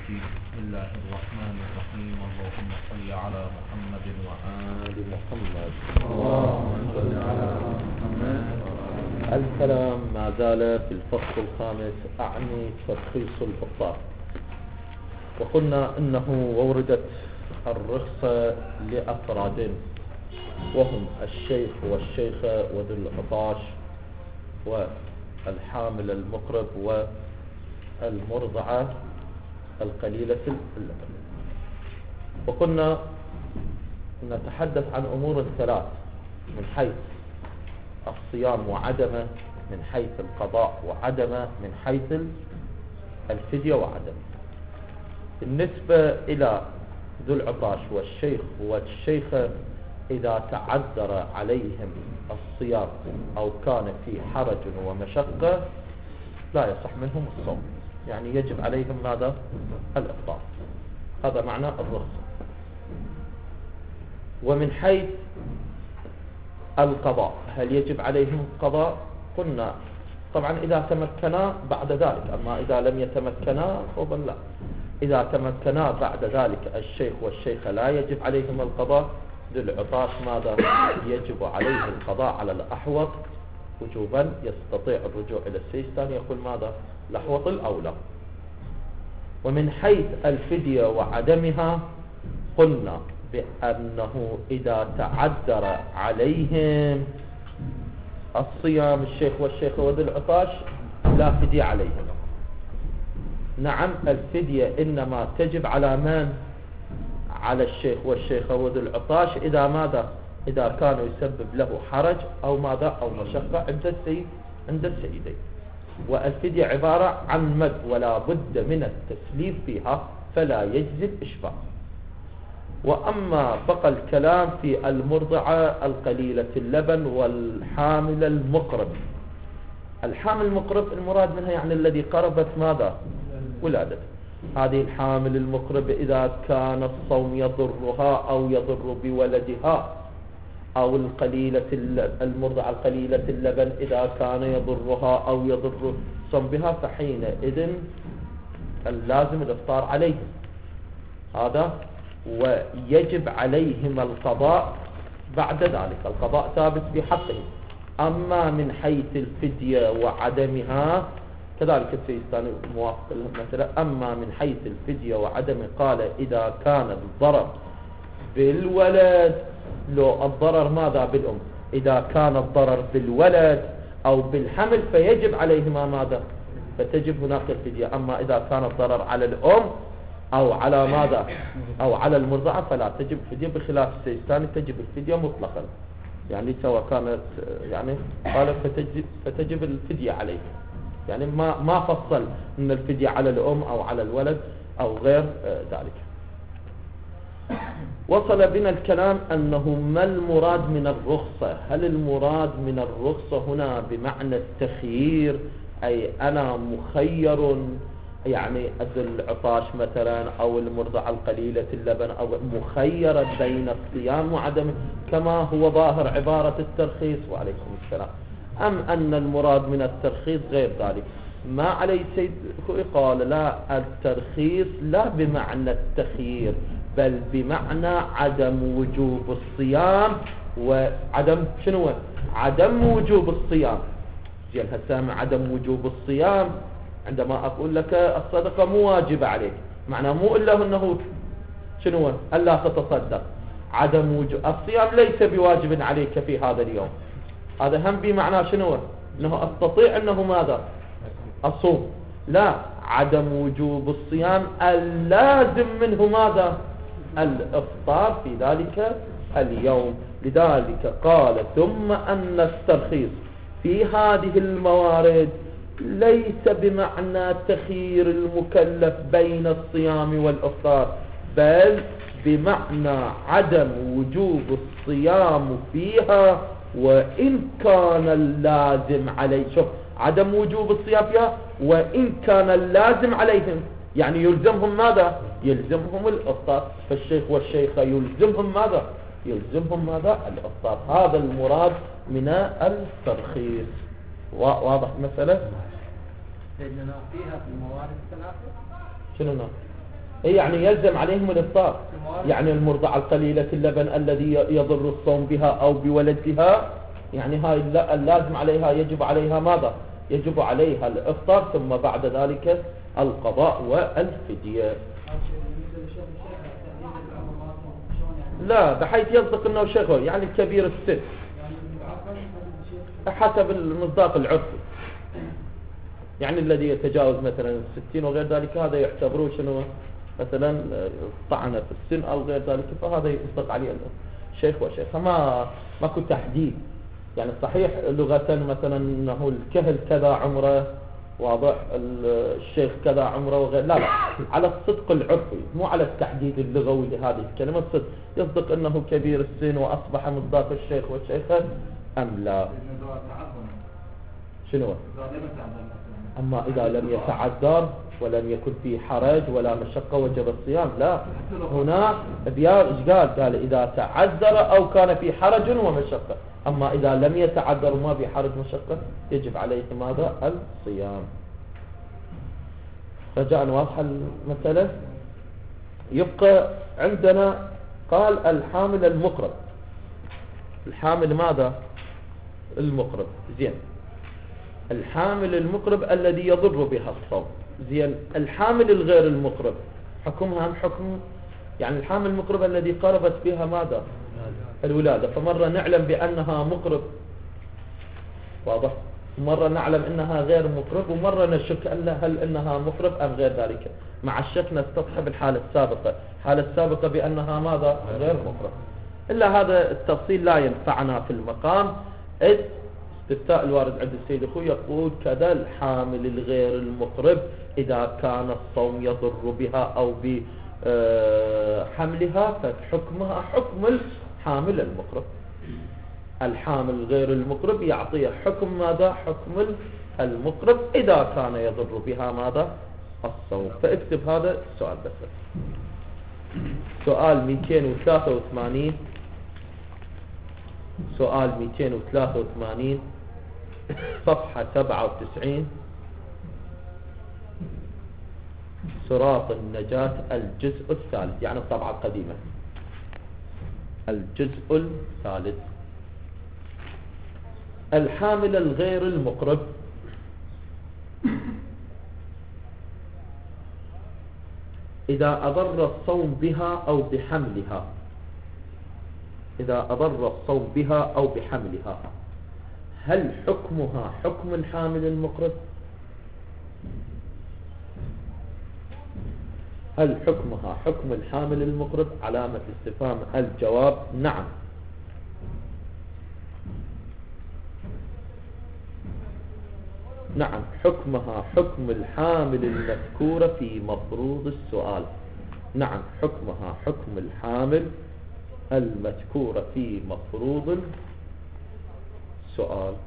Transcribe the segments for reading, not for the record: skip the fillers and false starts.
المجيد. بسم الله الرحمن الرحيم. اللهم صل على محمد وآل محمد. اللهم صل على محمد. الكلام ما زال في الفصل الخامس أعني ترخيص الفطار. وقلنا إنه وردت الرخصة لأفراد وهم الشيخ والشيخة وذو العطاش والحامل المقرب والمرضعة القليلة اللبن. وكنا نتحدث عن أمور ثلاث: من حيث الصيام وعدمه، من حيث القضاء وعدمه، من حيث الفدية وعدمه. بالنسبة إلى ذو العطاش والشيخ والشيخة، إذا تعذر عليهم الصيام أو كان في حرج ومشقة لا يصح منهم الصوم، يعني يجب عليهم ماذا؟ الإفطار. هذا معنى الرخصة. ومن حيث القضاء، هل يجب عليهم القضاء؟ قلنا طبعا إذا تمكنا بعد ذلك، أما إذا لم يتمكنا فضل لا. إذا تمكنا بعد ذلك الشيخ والشيخة لا يجب عليهم القضاء. ذو العطاش ماذا؟ يجب عليه القضاء على الأحوط وجوبا، يستطيع الرجوع إلى السيستاني يقول ماذا؟ الأحوط الأولى. ومن حيث الفدية وعدمها قلنا بأنه إذا تعذر عليهم الصيام الشيخ والشيخة وذو العطاش لا فدية عليهم. نعم، الفدية إنما تجب على من؟ على الشيخ والشيخة وذو العطاش إذا ماذا؟ إذا كان يسبب له حرج أو ماذا؟ أو مشقة عند السيدين. والفدية عبارة عن مد ولا بد من التسليف فيها، فلا يجزي الإشفاء. وأما بقى الكلام في المرضعة القليلة اللبن والحامل المقرب. الحامل المقرب المراد منها يعني الذي قربت ماذا؟ ولادته. هذه الحامل المقرب إذا كان الصوم يضرها أو يضر بولدها، أو المرضعة القليلة اللبن إذا كان يضرها أو يضر صومها، فحينئذ اللازم الإفطار عليهم هذا، ويجب عليهم القضاء بعد ذلك. القضاء ثابت في حقهم. أما من حيث الفدية وعدمها كذلك السيستاني موافق المسألة. أما من حيث الفدية وعدمه قال إذا كان الضرر بالولد، لو الضرر ماذا؟ بالأم. إذا كان الضرر بالولد أو بالحمل فيجب عليهما ماذا؟ فتجب هناك الفدية. أما إذا كان الضرر على الأم أو على ماذا؟ أو على المرضعة فلا تجب الفدية، بخلاف السيستاني تجب الفدية مطلقا، يعني سواء كانت يعني قال فتجب الفدية عليه، يعني ما فصل ان الفدية على الأم أو على الولد أو غير ذلك. وصل بنا الكلام أنه ما المراد من الرخصة؟ هل المراد من الرخصة هنا بمعنى التخيير، أي أنا مخير، يعني ذو العطاش مثلا أو المرضعة القليلة اللبن أو مخيرة بين الصيام وعدمه كما هو ظاهر عبارة الترخيص؟ وعليكم السلام. أم أن المراد من الترخيص غير ذلك؟ ما عليه سيد قال لا، الترخيص لا بمعنى التخيير، بل بمعنى عدم وجوب الصيام وعدم شنو؟ عدم وجوب الصيام. زين هسه عدم وجوب الصيام عندما أقول لك الصدقة مو واجبة عليك، معناه مو إلا أنه شنو؟ ألا تتصدق. عدم وجوب الصيام ليس بواجب عليك في هذا اليوم، هذا هم بمعنى شنو؟ أنه أستطيع أنه ماذا؟ أصوم. لا، عدم وجوب الصيام اللازم منه ماذا؟ الإفطار في ذلك اليوم. لذلك قال ثم أن الترخيص في هذه الموارد ليس بمعنى تخيير المكلف بين الصيام والإفطار، بل بمعنى عدم وجوب الصيام فيها وإن كان اللازم عليه. شوف، عدم وجوب الصيام فيها وإن كان اللازم عليهم، يعني يلزمهم ماذا؟ يلزمهم الإفطار. فالشيخ والشيخة يلزمهم ماذا؟ يلزمهم ماذا؟ الإفطار. هذا المراد من الترخيص. واضح المسألة؟ سيدنا فيها في الموارد الثلاثة شنو؟ يعني يلزم عليهم الإفطار. يعني المرضعة القليلة اللبن الذي يضر الصوم بها أو بولدها، يعني هاي اللازم عليها، يجب عليها ماذا؟ يجب عليها الإفطار، ثم بعد ذلك القضاء والفدية. لا، بحيث يصدق أنه شيخ، يعني كبير السن حسب المصداق العرفي. يعني الذي يتجاوز مثلا 60 وغير ذلك هذا يعتبروه شنو؟ مثلا طعنة في السن أو غير ذلك، فهذا يصدق عليه الشيخ وشيخ. ماكو تحديد. يعني صحيح لغة مثلا أنه الكهل كذا عمره، واضح، الشيخ كذا عمره وغير، لا على الصدق العرفي، مو على التحديد اللغوي لهذه الكلمة. الصدق يصدق أنه كبير السن وأصبح مصداق الشيخ والشيخة أم لا. شنو؟ أما إذا لم يتعذر ولم يكن في حرج ولا مشقة وجب الصيام. لا، هنا قال إذا تعذر أو كان في حرج ومشقة. أما إذا لم يتعذر وما في حرج مشقة يجب عليه ماذا؟ الصيام. رجاء واضحة المسألة. يبقى عندنا قال الحامل المقرب. الحامل ماذا؟ المقرب. زين، الحامل المقرب الذي يضر بها الصوم. زين، الحامل الغير المقرب حكمها حكم، يعني الحامل المقرب الذي قربت بها ماذا؟ الولادة. فمرة نعلم بأنها مقرب، واضح، مرة نعلم أنها غير مقرب، ومرة نشك هل أنها مقرب أم غير ذلك. مع الشك نستصحب الحالة السابقة، الحالة السابقة بأنها ماذا؟ غير مقرب. إلا هذا التفصيل لا ينفعنا في المقام. استفتاء الوارد عند السيد أخوي يقول كذا الحامل الغير المقرب إذا كان الصوم يضر بها أو بحملها فحكمها حكم الحامل المقرب. الحامل غير المقرب يعطيه حكم ماذا؟ حكم المقرب إذا كان يضر بها ماذا؟ الصوم. فاكتب هذا السؤال بس. سؤال 283. سؤال 283 صفحة 97، صراط النجاة الجزء الثالث، يعني الطبعة القديمة، الجزء الثالث. الحامل الغير المقرب إذا أضر الصوم بها أو بحملها، إذا أضر الصوم بها أو بحملها، هل حكمها حكم الحامل المقرب؟ هل حكمها حكم الحامل المقرب؟ علامة استفهام. الجواب نعم. نعم، حكمها حكم الحامل المذكورة في مفروض السؤال. نعم، حكمها حكم الحامل المذكورة في مفروض السؤال.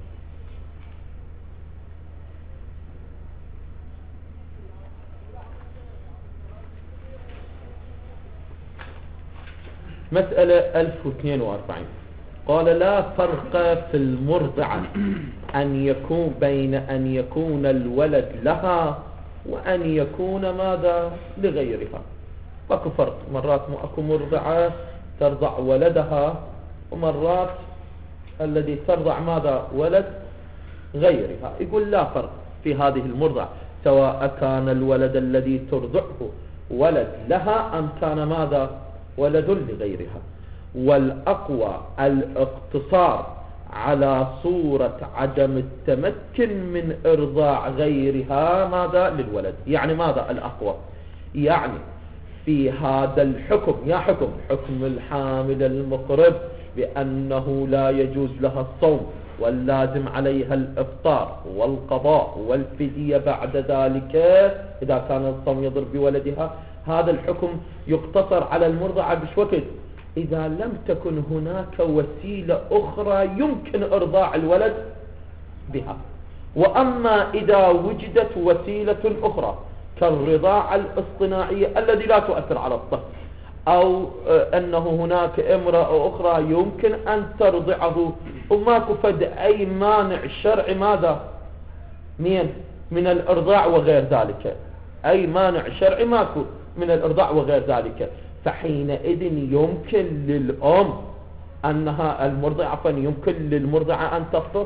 مسألة 1042. قال لا فرق في المرضعة أن يكون بين أن يكون الولد لها وأن يكون ماذا؟ لغيرها. ماكو فرق، مرات اكو مرضعة ترضع ولدها، ومرات الذي ترضع ماذا؟ ولد غيرها. يقول لا فرق في هذه المرضعة، سواء كان الولد الذي ترضعه ولد لها أم كان ماذا؟ ولد لغيرها. والأقوى الاقتصار على صورة عدم التمكن من إرضاع غيرها ماذا؟ للولد. يعني ماذا الأقوى؟ يعني في هذا الحكم، يا حكم الحامل المقرب بأنه لا يجوز لها الصوم واللازم عليها الإفطار والقضاء والفدية بعد ذلك إذا كان الصوم يضر بولدها. هذا الحكم يقتصر على المرضعة بشوكت إذا لم تكن هناك وسيلة أخرى يمكن إرضاع الولد بها. وأما إذا وجدت وسيلة أخرى كالرضاعة الاصطناعية الذي لا تؤثر على الطفل، أو أنه هناك امرأة أخرى يمكن أن ترضعه وماكو فد أي مانع شرعي ماذا؟ من الإرضاع وغير ذلك، أي مانع شرعي ماكو من الإرضاع وغير ذلك، فحينئذ يمكن للأم أنها المرضعة يمكن للمرضعة أن تفطر.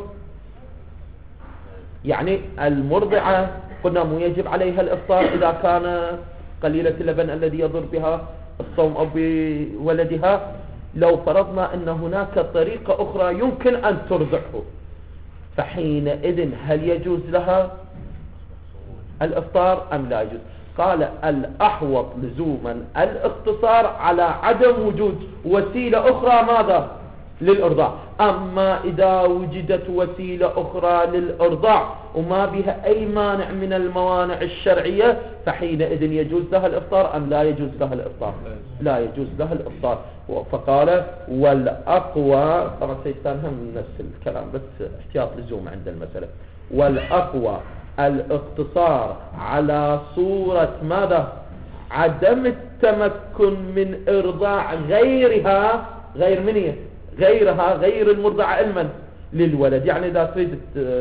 يعني المرضعة قلنا مو يجب عليها الإفطار إذا كان قليلة اللبن الذي يضر بها الصوم أو بولدها. لو فرضنا أن هناك طريقة أخرى يمكن أن ترضعه، فحينئذ هل يجوز لها الإفطار أم لا يجوز؟ قال الأحوط لزوما الاقتصار على عدم وجود وسيلة أخرى ماذا للإرضاع. أما إذا وجدت وسيلة أخرى للإرضاع وما بها أي مانع من الموانع الشرعية، فحينئذ يجوز لها الإفطار أم لا يجوز لها الإفطار؟ لا يجوز لها الإفطار. فقال والأقوى، طبعا سيستنهم نفس الكلام بس احتياط لزوم عند المسألة، والأقوى الاقتصار على صورة ماذا؟ عدم التمكن من إرضاع غيرها، غير منية غيرها، غير المرضعة علما للولد. يعني إذا تريد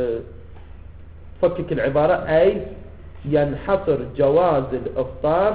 تفكك العبارة، أي ينحصر جواز الإفطار،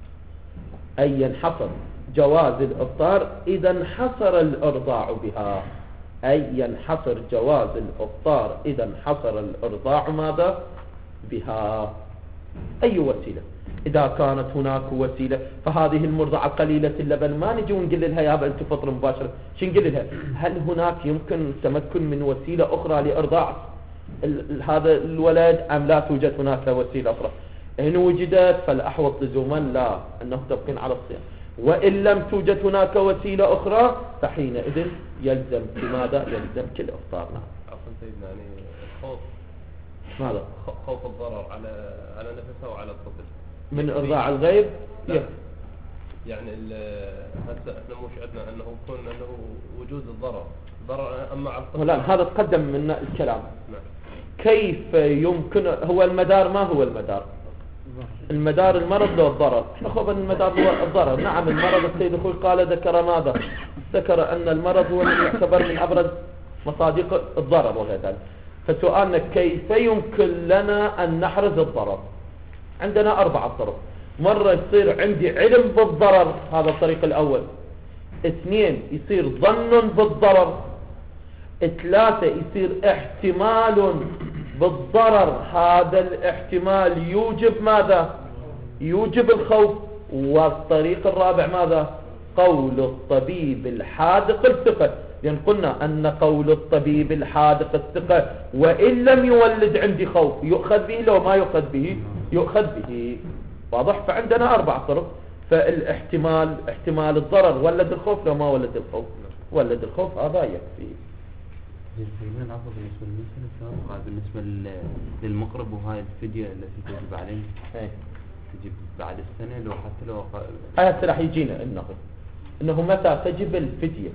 أي ينحصر جواز الإفطار إذا انحصر الإرضاع بها، أي ينحصر جواز الإفطار إذا انحصر الإرضاع ماذا بها. أي وسيلة إذا كانت هناك وسيلة، فهذه المرضعة قليلة اللبن ما نجي ونقول لها يا أنت فطر مباشرة، شو نقول لها؟ هل هناك يمكن تمكن من وسيلة أخرى لإرضاع هذا الولد أم لا توجد هناك وسيلة أخرى؟ إن وجدت فالأحوط لزوما لا أنه تبقين على الصيام، وإن لم توجد هناك وسيلة أخرى فحينئذ يلزم بماذا؟ يلزم كل إفطار. عفوا سيدنا، يعني خوف ماذا؟ خوف الضرر على نفسها وعلى الطفل من إرضاع الغير. يعني هسه احنا مش عندنا انه يكون انه وجود الضرر اما على الطفل. لا هذا تقدم من الكلام. نعم. كيف يمكن هو المدار؟ ما هو المدار؟ المدار المرض لو الضرر. احنا خوف ان المدار هو الضرر. نعم المرض السيد اخوي قال ذكر ماذا؟ ذكر ان المرض هو الذي يعتبر من ابرز مصادق الضرر وغير ذلك. فسؤالنا كيف يمكن لنا ان نحرز الضرر؟ عندنا 4 طرق. مرة يصير عندي علم بالضرر، هذا الطريق الأول. 2 يصير ظن بالضرر. 3 يصير احتمال بالضرر، هذا الاحتمال يوجب ماذا؟ يوجب الخوف. والطريق الرابع ماذا؟ قول الطبيب الحاذق الثقة، لأن قلنا أن قول الطبيب الحاذق الثقة وإن لم يولد عندي خوف يؤخذ به، لو ما يؤخذ به يؤخذ به. واضح؟ فعندنا 4 طرق. فالاحتمال احتمال الضرر ولد الخوف، لو ما ولد الخوف ولد الخوف، هذا يكفي. سيدنا العفو بالنسبة للمسألة السابقة بالنسبة للمقرب وهاي الفدية التي تجب عليه تجب بعد السنة لو حتى لو هذا راح يجينا انه متى تجب الفدية،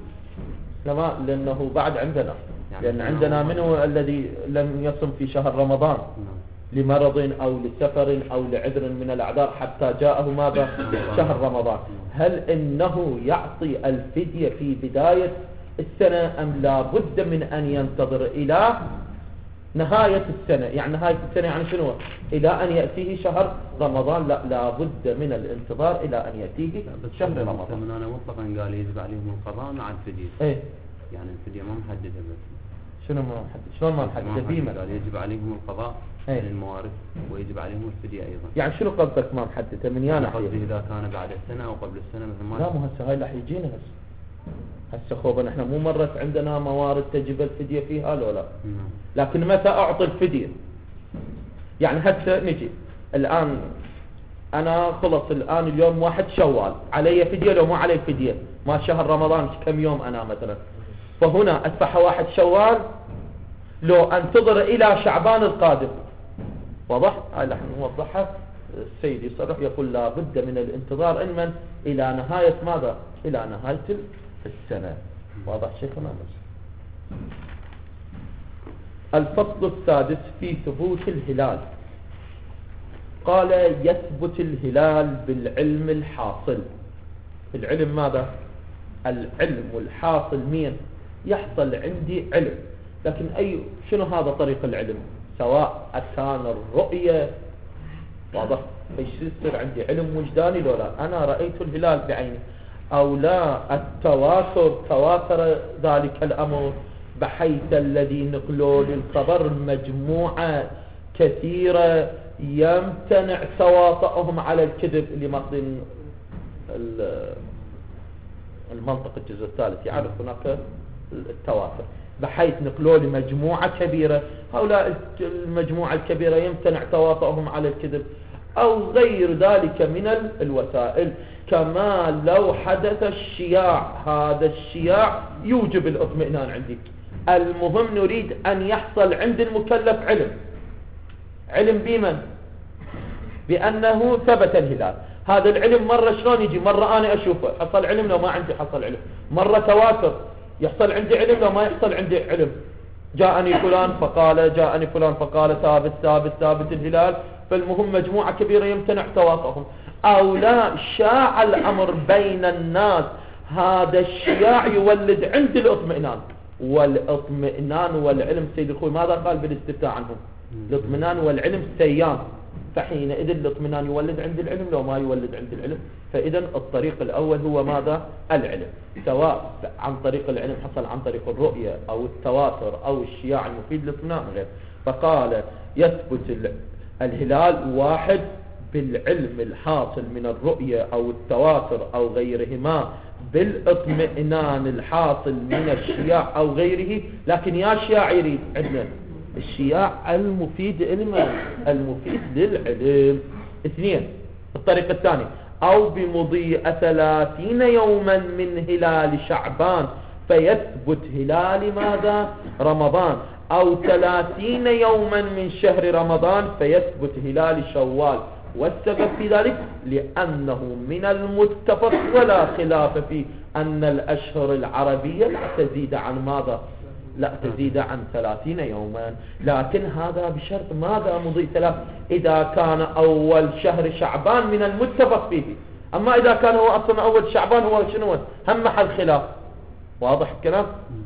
لانه بعد عندنا يعني لان عندنا منه الذي لم يصم في شهر رمضان لمرض او لسفر او لعذر من الاعذار حتى جاءه ماذا؟ شهر رمضان. هل انه يعطي الفدية في بداية السنة ام لا بد من ان ينتظر الى نهاية السنة؟ يعني نهاية السنة يعني شنو؟ الى ان يأتيه شهر رمضان. لا بد من الانتظار الى ان يأتيه شهر رمضان. من انا مطلقا قال يجب عليهم القضاء مع الفدية. ايه يعني الفدية ما محددة بس. شنو ما محدد؟ شلون ما محدد؟ بما قال يجب عليهم القضاء من الموارث ويجب عليهم الفدية ايضا. يعني شنو قصدك ما محددة؟ من يانا قصدي اذا كان بعد السنة او قبل السنة مثل ما. لا مو هسه هاي راح يجينا هسه خوفا احنا مو مرت عندنا موارد تجب الفدية فيها لو لا. لكن متى اعطي الفدية؟ يعني هسه نجي الان انا خلص الان اليوم 1 شوال، علي فدية لو مو علي فدية؟ ما شهر رمضان كم يوم انا مثلا، فهنا ادفع 1 شوال لو انتظر الى شعبان القادم. واضح؟ هاي نحن نوضحها. السيد يصرح يقول لا بد من الانتظار علما الى نهاية ماذا؟ الى نهاية السنة. واضح شيخنا؟ الفصل السادس في ثبوت الهلال. قال يثبت الهلال بالعلم الحاصل. العلم ماذا؟ العلم الحاصل مين؟ يحصل عندي علم، لكن شنو هذا طريق العلم؟ سواء كان الرؤية، واضح، فيصير عندي علم وجداني لو لا أنا رأيت الهلال بعيني أو لا تواتر ذلك الأمر بحيث الذي نقلوا للخبر مجموعة كثيرة يمتنع تواطؤهم على الكذب اللي ماخذين المنطق الجزء الثالث يعرف هناك التواتر بحيث نقلوا لمجموعة كبيرة هؤلاء المجموعة الكبيرة يمتنع تواطؤهم على الكذب أو غير ذلك من الوسائل كما لو حدث الشياع هذا الشياع يوجب الاطمئنان عندي المهم نريد أن يحصل عند المكلف علم بمن بأنه ثبت الهلال هذا العلم مرة شلون يجي مرة أنا أشوفه حصل علم لو ما عندي حصل علم مرة تواتر يحصل عندي علم لو ما يحصل عندي علم جاءني فلان فقال ثابت الهلال فالمهم مجموعة كبيرة يمتنع تواطؤهم أو لا شاع الأمر بين الناس هذا الشياع يولد عند الاطمئنان والاطمئنان والعلم سيد الخوي ماذا قال بالاستفتاء عنهم الاطمئنان والعلم سيان فحينئذ الاطمئنان يولد عند العلم لو ما يولد عند العلم فإذا الطريق الأول هو ماذا العلم سواء عن طريق العلم حصل عن طريق الرؤية أو التواتر أو الشياع المفيد للاطمئنان غير فقال يثبت الهلال واحد بالعلم الحاصل من الرؤية أو التواتر أو غيرهما بالاطمئنان الحاصل من الشياع أو غيره لكن يا شياع يريد عندنا الشياع المفيد المفيد للعلم 2 الطريقة الثانية أو بمضي 30 يوما من هلال شعبان فيثبت هلال ماذا رمضان أو 30 يوما من شهر رمضان فيثبت هلال شوال والسبب في ذلك لأنه من المتفق ولا خلاف فيه أن الأشهر العربية لا تزيد عن ماذا لا تزيد عن 30 يوما لكن هذا بشرط ماذا مضي 3 إذا كان أول شهر شعبان من المتفق فيه أما إذا كان هو أصلا أول شعبان هو شنو هم محل خلاف واضح الكلام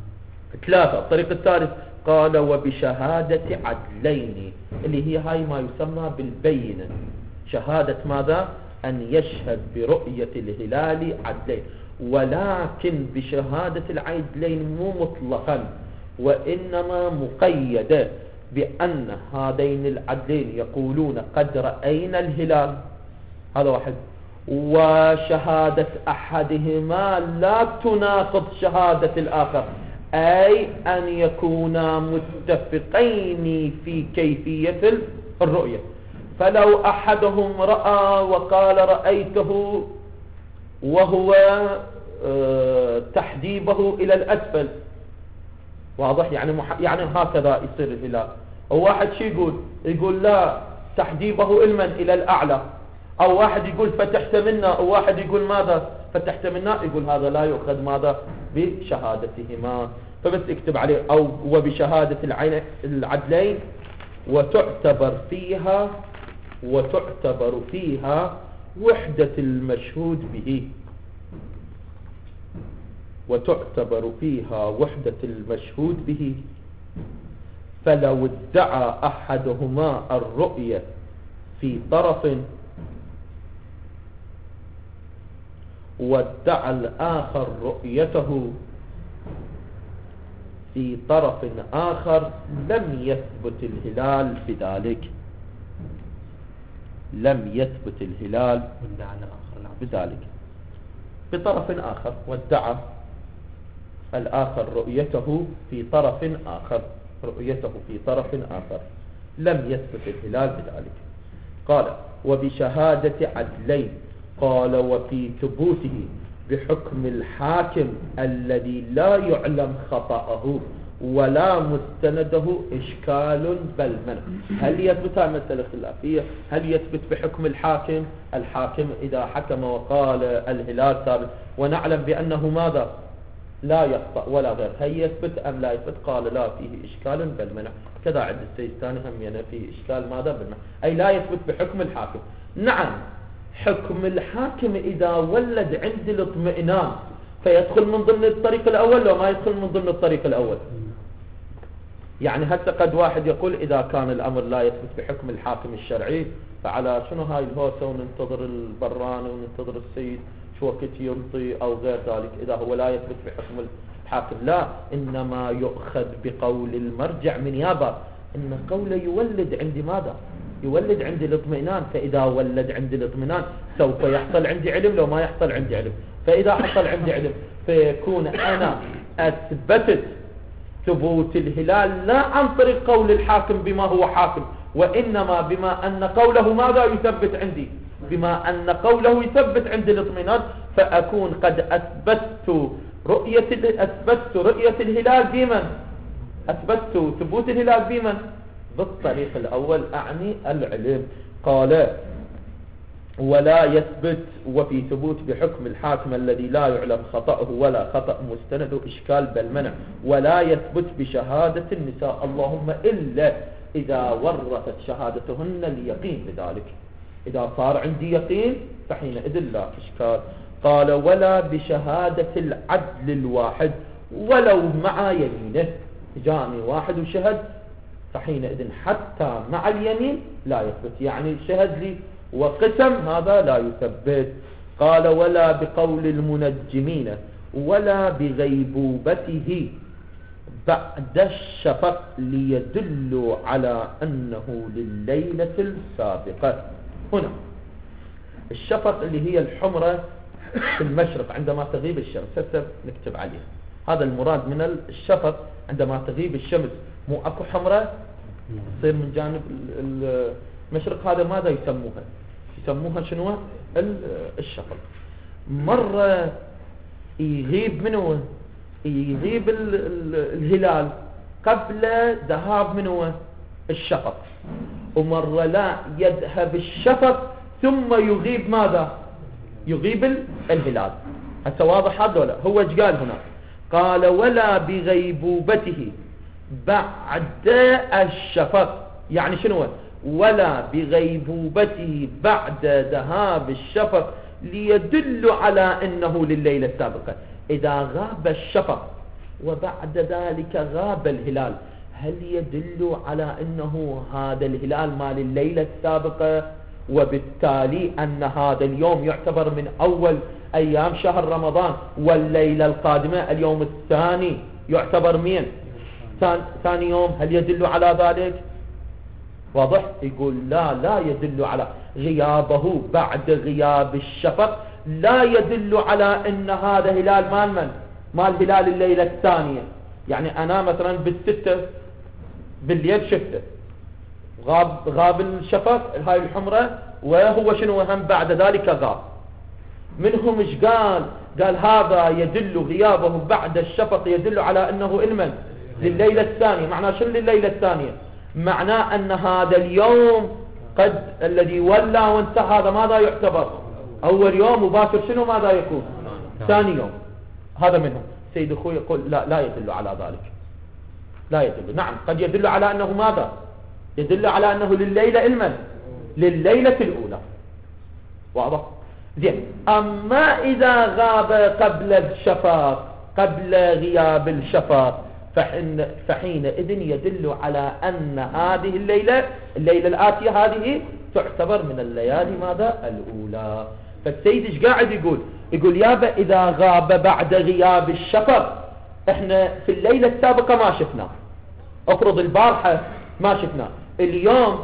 3 الطريق الثالث قال وبشهادة عدلين اللي هي هاي ما يسمى بالبينة شهادة ماذا أن يشهد برؤية الهلال عدلين ولكن بشهادة العدلين مو مطلقا وإنما مقيدة بأن هذين العدلين يقولون قد رأينا الهلال هذا واحد وشهادة أحدهما لا تناقض شهادة الآخر أي أن يكونا متفقين في كيفية الرؤية فلو أحدهم رأى وقال رأيته وهو تحديبه إلى الأسفل واضح يعني هكذا يصير الهلال وواحد شي يقول لا تحديبه علما إلى الأعلى أو واحد يقول فتحت منا أو واحد يقول ماذا فتحت منا يقول هذا لا يؤخذ ماذا بشهادتهما فبس اكتب عليه أو وبشهادة العدلين وتعتبر فيها وحدة المشهود به وتعتبر فيها وحدة المشهود به فلو ادعى أحدهما الرؤية في طرف وادعى الآخر رؤيته في طرف آخر لم يثبت الهلال بذلك بذلك بطرف آخر وادعى الآخر رؤيته في طرف آخر لم يثبت الهلال بذلك قال وبشهادة عدلين قال وفي ثبوته بحكم الحاكم الذي لا يعلم خطأه ولا مستنده إشكال بل منع هل يثبت المسألة خلافية هل يثبت بحكم الحاكم إذا حكم وقال الهلال ثابت ونعلم بأنه ماذا لا يخطأ ولا غير هل يثبت أم لا يثبت قال لا فيه إشكال بل منع كذا عند السيد الثاني هم يعني فيه إشكال ماذا بل منع أي لا يثبت بحكم الحاكم نعم حكم الحاكم إذا ولد عند الاطمئنان فيدخل من ضمن الطريق الأول لو ما يدخل من ضمن الطريق الأول يعني حتى قد واحد يقول إذا كان الأمر لا يثبت بحكم الحاكم الشرعي فعلى شنو هاي الهوسة وننتظر البراني وننتظر السيد شو وقت يلطي أو غير ذلك إذا هو لا يثبت في حكم الحاكم؟ لا، إنما يؤخذ بقول المرجع من يابا، إن قوله يولد عندي ماذا؟ يولد عندي الاطمئنان، فإذا ولد عندي الاطمئنان سوف يحصل عندي علم، لو ما يحصل عندي علم. فإذا حصل عندي علم فيكون أنا أثبتت ثبوت الهلال لا عن طريق قول الحاكم بما هو حاكم، وإنما بما أن قوله ماذا يثبت عندي؟ بما أن قوله يثبت عندي الاطمئنان، فأكون قد أثبتت رؤية الهلال بمن؟ أثبتت ثبوت الهلال بمن؟ بالطريق الأول، أعني العلم. قال ولا يثبت وفي ثبوت بحكم الحاكم الذي لا يعلم خطأه ولا خطأ مستند إشكال بل منع، ولا يثبت بشهادة النساء اللهم إلا إذا ورثت شهادتهن اليقين بذلك. إذا صار عندي يقين فحينئذ لا إشكال. قال ولا بشهادة العدل الواحد ولو مع يمينه، جاني واحد وشهد فحينئذ حتى مع اليمين لا يثبت، يعني شهد لي وقسم هذا لا يثبت. قال ولا بقول المنجمين ولا بغيبوبته بعد الشفق ليدل على أنه لليلة السابقة. هنا الشفق اللي هي الحمرة في المشرق عندما تغيب الشمس، هسه نكتب عليها هذا المراد من الشفق عندما تغيب الشمس، مو اكو حمرة تصير من جانب المشرق، هذا ماذا يسموها؟ يسموها شنو؟ الشفق. مرة يغيب منه يغيب الهلال قبل ذهاب منه الشفق، ومرة لا يذهب الشفق ثم يغيب ماذا؟ يغيب الهلال. هسه واضح هذا ولا؟ هو ايش قال هنا؟ قال ولا بغيبوبته بعد الشفق، يعني شنو؟ ولا بغيبوبته بعد ذهاب الشفق ليدل على أنه لليلة السابقة. إذا غاب الشفق وبعد ذلك غاب الهلال، هل يدل على أنه هذا الهلال مال الليلة السابقة، وبالتالي أن هذا اليوم يعتبر من أول أيام شهر رمضان، والليلة القادمة اليوم الثاني يعتبر من ثاني يوم؟ هل يدل على ذلك؟ واضح؟ يقول لا يدل على غيابه بعد غياب الشفق، لا يدل على أن هذا هلال مال من؟ مال هلال الليلة الثانية. يعني أنا مثلا بالستة بالليل شفته غاب الشفق هاي الحمرة، وهو شنو هم بعد ذلك غاب منهم. ايش قال هذا يدل غيابه بعد الشفق يدل على أنه علما لليلة الثانية. معناه شنو لليلة الثانية؟ معناه أن هذا اليوم قد الذي ولى وانتهى هذا ماذا يعتبر؟ أول يوم، وباكر شنو ماذا يكون؟ ثاني يوم. هذا منهم. سيد أخوي يقول لا يدل على ذلك، لا يدل. نعم قد يدل على أنه ماذا؟ يدل على أنه لليلة علما لليلة الأولى. واضح؟ زين. أما إذا غاب قبل الشفق، قبل غياب الشفق، فحينئذ يدل على أن هذه الليلة الآتية هذه تعتبر من الليالي ماذا؟ الأولى. فالسيد ايش قاعد يقول يابا إذا غاب بعد غياب الشفق، احنا في الليلة السابقة ما شفنا، افرض البارحة ما شفنا، اليوم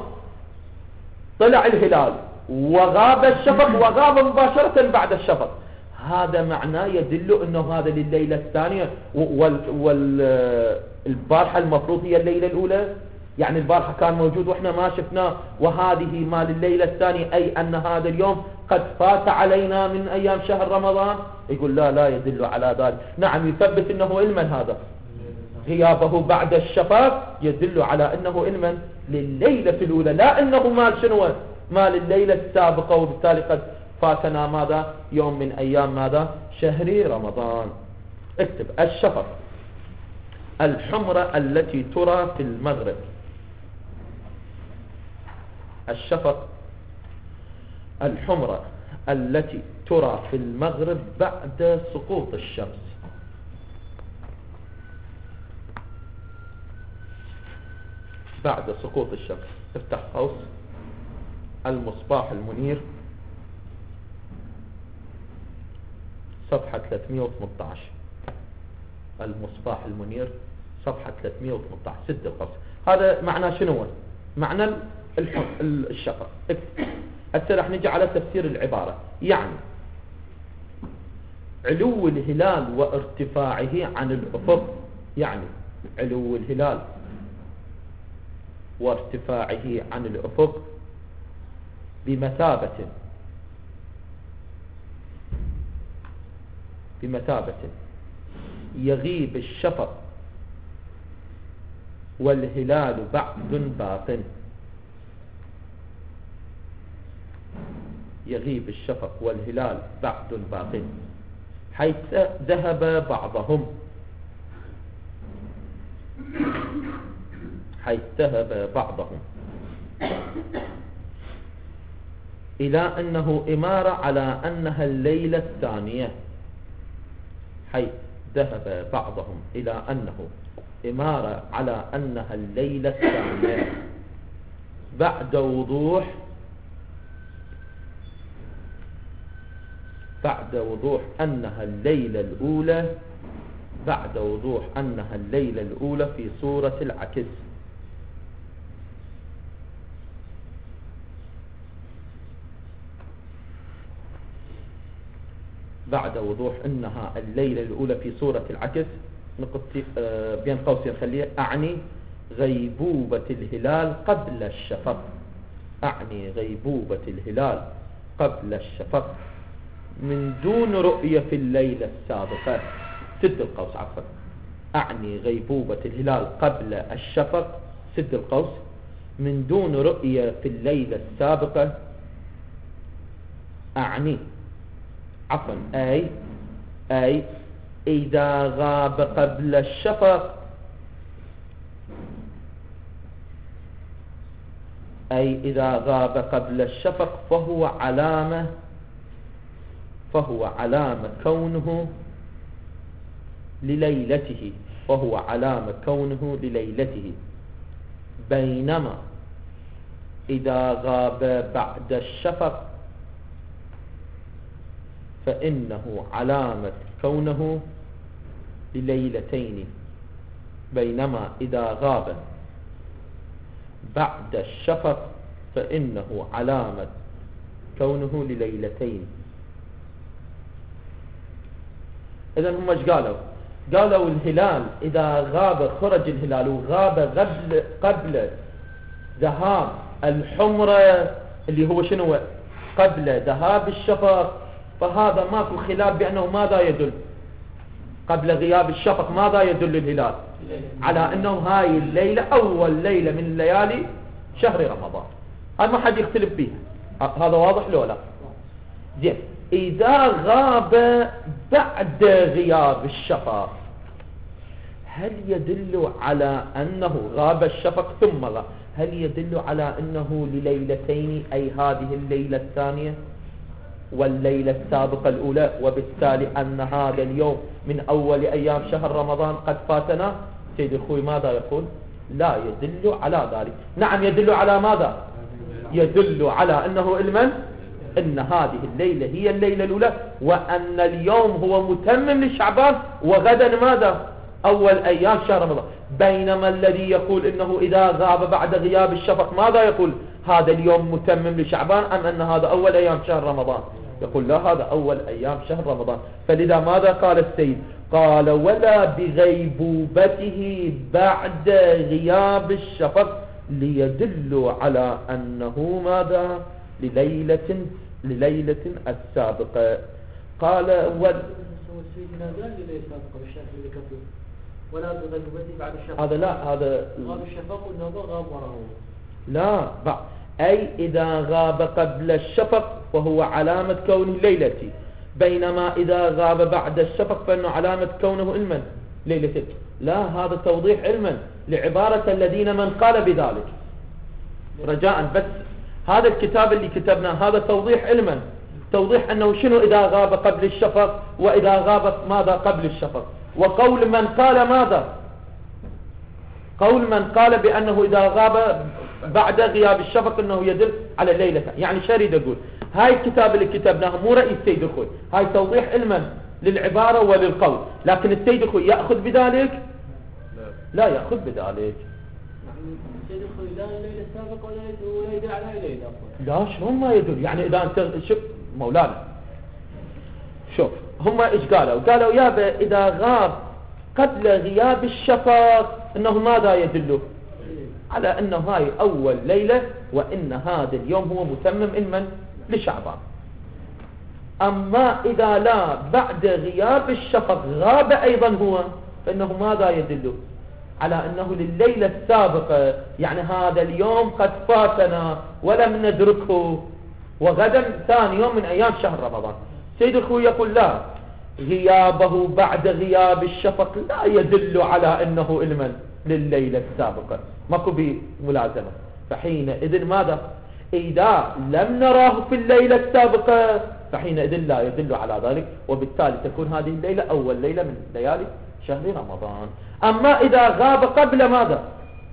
طلع الهلال وغاب الشفق وغاب مباشرة بعد الشفق، هذا معناه يدل انه هذا لليلة الثانية، والبارحة المفروض هي الليلة الأولى. يعني البارحة كان موجود واحنا ما شفناه، وهذه مال الليلة الثانية، أي أن هذا اليوم قد فات علينا من أيام شهر رمضان. يقول لا يدل على ذلك. نعم يثبت أنه علما، هذا غيابه بعد الشفق يدل على أنه علما لليلة الأولى، لا أنه مال شنو؟ مال الليلة السابقة، وبالتالي قد فاتنا ماذا؟ يوم من أيام ماذا؟ شهر رمضان. اكتب الشفق الحمرة التي ترى في المغرب. الشفق الحمرة التي ترى في المغرب بعد سقوط الشمس. بعد سقوط الشمس. افتح قوس المصباح المنير صفحة 318. المصباح المنير صفحة 318 سد القوس. هذا معناه شنو؟ معنى الشفق. هسه راح نجي على تفسير العبارة. يعني علو الهلال وارتفاعه عن الأفق، يعني علو الهلال وارتفاعه عن الأفق بمثابة يغيب الشفق والهلال بعد باق. يغيب الشفق والهلال بعد باق حيث ذهب بعضهم إلى أنه إمارة على أنها الليلة الثانية. حيث ذهب بعضهم إلى أنه إمارة على أنها الليلة الثانية بعد وضوح أنها الليلة الأولى في سورة العكس. بعد وضوح أنها الليلة الأولى في سورة العكس نقطة بين قوسين خليه أعني غيبوبة الهلال قبل الشفق. أعني غيبوبة الهلال قبل الشفق من دون رؤية في الليلة السابقة. سد القوس عفوا. أعني غيبوبة الهلال قبل الشفق سد القوس من دون رؤية في الليلة السابقة. أعني عفوا أي إذا غاب قبل الشفق، فهو علامة كونه لليلته. بينما إذا غاب بعد الشفق فإنه علامة كونه لليلتين. بينما إذا غاب بعد الشفق فإنه علامة كونه لليلتين. إذن هم ايش قالوا؟ قالوا الهلال إذا غاب خرج الهلال وغاب قبل ذهاب الحمرة اللي هو شنو؟ قبل ذهاب الشفق، فهذا ماكو خلاف بأنه ماذا يدل؟ قبل غياب الشفق ماذا يدل الهلال؟ على أنه هاي الليلة أول ليلة من ليالي شهر رمضان. هذا ما حد يختلف فيها. هذا واضح لو لا؟ زين. إذا غاب بعد غياب الشفق هل يدل على أنه غاب الشفق ثم غاب؟ هل يدل على أنه لليلتين أي هذه الليلة الثانية والليلة السابقة الأولى، وبالتالي أن هذا اليوم من أول أيام شهر رمضان قد فاتنا؟ سيد الخوي ماذا يقول؟ لا يدل على ذلك. نعم يدل على ماذا؟ يدل على أنه أن هذه الليلة هي الليلة الأولى، وأن اليوم هو متمم لشعبان، وغدا ماذا؟ أول أيام شهر رمضان. بينما الذي يقول إنه إذا غاب بعد غياب الشفق ماذا يقول؟ هذا اليوم متمم لشعبان أم أن هذا أول أيام شهر رمضان؟ يقول لا، هذا أول أيام شهر رمضان. فلذا ماذا قال السيد؟ قال ولا بغيبوبته بعد غياب الشفق ليدل على أنه ماذا؟ لليلة السابقة. قال سيدنا قال ليلة السابقة بالشكل اللي كفر ولا بغيبوبته بعد الشفق. هذا لا، هذا غاب الشفق والنوبة غاب وراه. لا أي إذا غاب قبل الشفق فهو علامة كونه ليلتي، بينما إذا غاب بعد الشفق فإنه علامة كونه ليلتين. لا، هذا توضيح علما لعبارة الذين من قال بذلك. رجاء بس هذا الكتاب اللي كتبناه هذا توضيح علما، توضيح أنه شنو إذا غاب قبل الشفق وإذا غاب ماذا قبل الشفق. وقول من قال ماذا؟ قول من قال بأنه إذا غاب بعد غياب الشفق أنه يدل على الليلة. يعني شريد أقول هاي الكتاب اللي كتبناه مو رأي السيد الخوي، هاي توضيح علما للعبارة وللقول، لكن السيد الخوي يأخذ بذلك؟ لا يأخذ بذلك. السيد الخوي لا الليلة السابقة ولا يدل على الليلة لا شلون ما يدل؟ يعني إذا أنت شوف مولانا، شوف هم إيش قالوا؟ قالوا يابا إذا غاب قبل غياب الشفق إنه ماذا يدل؟ على أنه هاي أول ليلة، وإن هذا اليوم هو متمم علما لشعبان. أما إذا لا بعد غياب الشفق غاب أيضا هو، فإنه ماذا يدل؟ على أنه لليلة السابقة، يعني هذا اليوم قد فاتنا ولم ندركه، وغدا ثاني يوم من أيام شهر رمضان. سيد الخوي يقول لا، غيابه بعد غياب الشفق لا يدل على أنه علما لليلة السابقة، ماكو بملازمة. فحينئذ ماذا؟ إذا لم نراه في الليلة السابقة فحينئذ لا يدل على ذلك، وبالتالي تكون هذه الليلة أول ليلة من ليالي شهر رمضان. أما إذا غاب قبل ماذا؟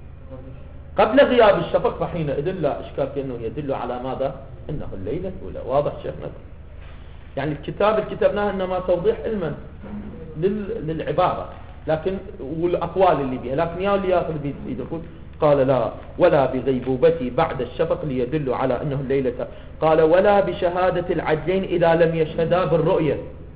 قبل غياب الشفق فحينئذ لا إشكال كأنه يدل على ماذا؟ إنه الليلة الأولى. واضح شيخنا؟ يعني الكتاب اللي كتبناه إنما توضيح علما للعبارة، لكن والأقوال اللي بها، لكن يا اللي ياخذ بيد الخوي قال لا، ولا بغيبوبتي بعد الشفق ليدل على أنه الليلة. قال ولا بشهادة العدلين إذا لم يشهدا بالرؤية.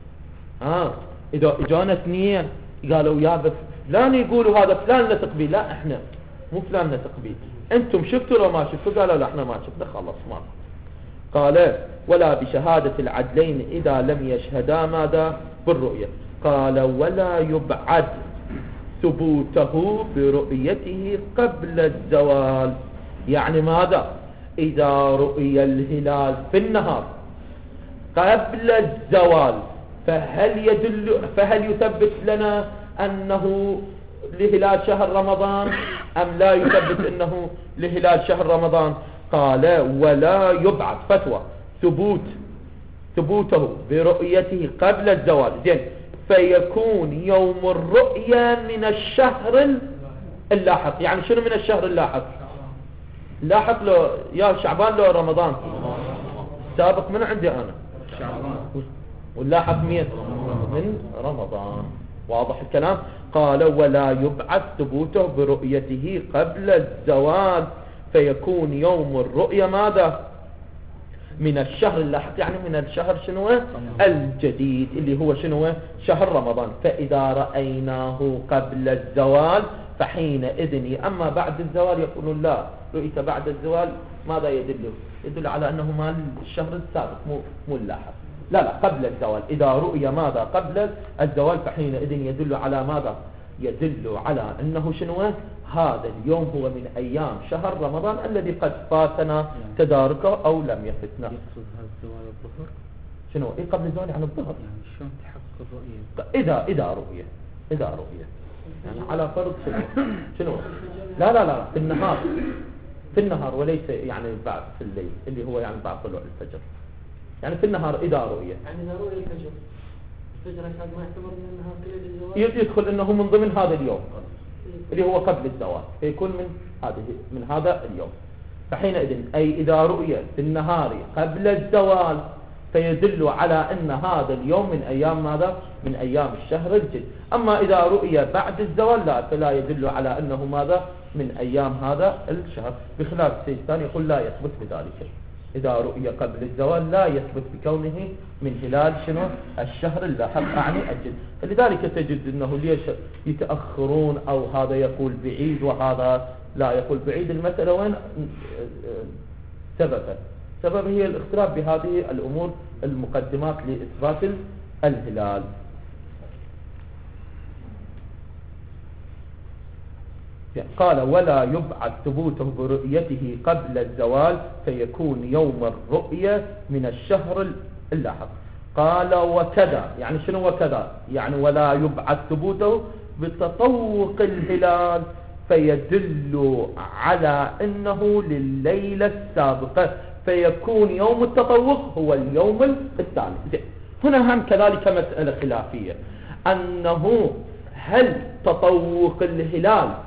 إذا إجانا اثنين قالوا يا فلان يقولوا هذا فلان نثق به، لا احنا مو فلان نثق به، انتم شفتوا لو ما شفتوا؟ قالوا لا احنا ما شفنا، خلص ما. قال ولا بشهادة العدلين إذا لم يشهدا ماذا؟ بالرؤية. قال ولا يبعد ثبوته برؤيته قبل الزوال. يعني ماذا؟ إذا رؤي الهلال في النهار قبل الزوال فهل يثبت لنا أنه لهلال شهر رمضان أم لا يثبت أنه لهلال شهر رمضان؟ قال ولا يبعد فتوى ثبوته برؤيته قبل الزوال، زين، فيكون يوم الرؤية من الشهر اللاحق. يعني شنو من الشهر اللاحق؟ لاحق له يا شعبان لو رمضان؟ سابق من عندي أنا شعبان، واللاحق مين؟ من رمضان. واضح الكلام؟ قال ولا يبعد ثبوته برؤيته قبل الزوال فيكون يوم الرؤية ماذا؟ من الشهر اللاحق، يعني من الشهر شنو؟ الجديد اللي هو شنو؟ شهر رمضان. فإذا رأيناه قبل الزوال فحينئذ، أما بعد الزوال يقولون لا، رؤيته بعد الزوال ماذا يدل؟ يدل على أنه مال الشهر السابق مو اللاحق. لا قبل الزوال. إذا رؤي ماذا؟ قبل الزوال فحينئذ يدل على ماذا؟ يدل على أنه شنو؟ هذا اليوم هو من أيام شهر رمضان الذي قد فاتنا تداركه أو لم يفتنا. يقصد هذا الزوال الظهر؟ شنو؟ قبل الزوال عن الظهر. يعني شلون تحقق الرؤية؟ إذا رؤية يعني على فرض شنو؟ لا في النهار وليس يعني بعد في الليل اللي هو يعني بعد طلوع الفجر. يعني في النهار إذا رؤية، يعني إذا رؤية الفجر أكاد ما يعتبر من النهار كله الزوال، يدخل أنه من ضمن هذا اليوم اللي هو قبل الزوال، فيكون من هذا اليوم. فحينئذ أي إذا رؤية في النهار قبل الزوال فيدل على أن هذا اليوم من أيام ماذا؟ من أيام الشهر الجديد. أما إذا رؤية بعد الزوال لا، فلا يدل على أنه ماذا؟ من أيام هذا الشهر، بخلاف السيد الثاني يقول لا يثبت بذلك. إذا رؤية قبل الزوال لا يثبت بكونه من هلال شنو؟ الشهر اللاحق أعني الجد. فلذلك تجد أنه ليش يتأخرون، أو هذا يقول بعيد وهذا لا يقول بعيد. المسألة وين سبب هي الاختلاف بهذه الأمور المقدمات لإثبات الهلال. قال ولا يبعد ثبوته برؤيته قبل الزوال فيكون يوم الرؤية من الشهر اللاحق. قال وكذا، يعني شنو وكذا؟ يعني ولا يبعد ثبوته بتطوق الهلال فيدل على أنه لليلة السابقة فيكون يوم التطوق هو اليوم الثالث. هنا هم كذلك مسألة خلافية، أنه هل تطوق الهلال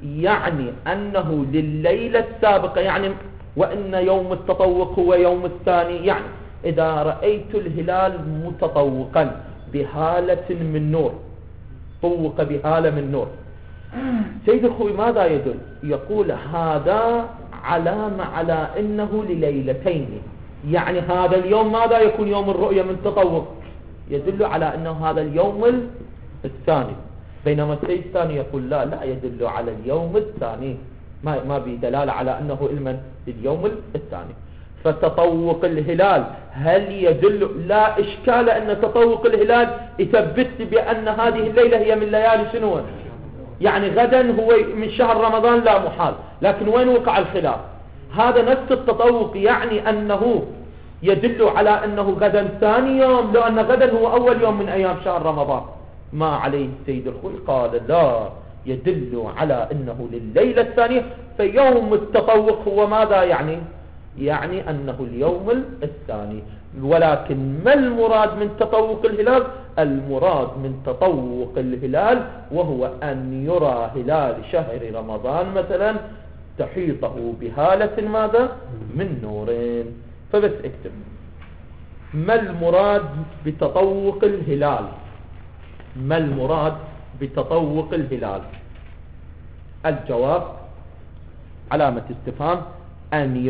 يعني أنه لليلة السابقة، يعني وإن يوم التطوق هو يوم الثاني، يعني إذا رأيت الهلال متطوقا بهالة من نور، طوق بهالة من نور، سيد الخوي ماذا يدل؟ يقول هذا علامة على أنه لليلتين، يعني هذا اليوم ماذا يكون يوم الرؤية من تطوق؟ يدل على أنه هذا اليوم الثاني. بينما السيد الثاني يقول لا يدل على اليوم الثاني، ما بدلالة على أنه إلمن لليوم الثاني. فتطوق الهلال هل يدل؟ لا إشكال أن تطوق الهلال يثبت بأن هذه الليلة هي من ليالي شنو؟ يعني غدا هو من شهر رمضان، لا محال. لكن وين وقع الخلاف؟ هذا نفس التطوق يعني أنه يدل على أنه غدا ثاني يوم، لو أن غدا هو أول يوم من أيام شهر رمضان. ما عليه السيد الخوي؟ قال لا، يدل على أنه لليلة الثانية. فيوم التطوق هو ماذا يعني؟ يعني أنه اليوم الثاني. ولكن ما المراد من تطوق الهلال؟ المراد من تطوق الهلال وهو أن يرى هلال شهر رمضان مثلا تحيطه بهالة ماذا؟ من نورين. فبس اكتب ما المراد بتطوق الهلال. ما المراد بتطوق الهلال؟ الجواب علامة استفهام، أن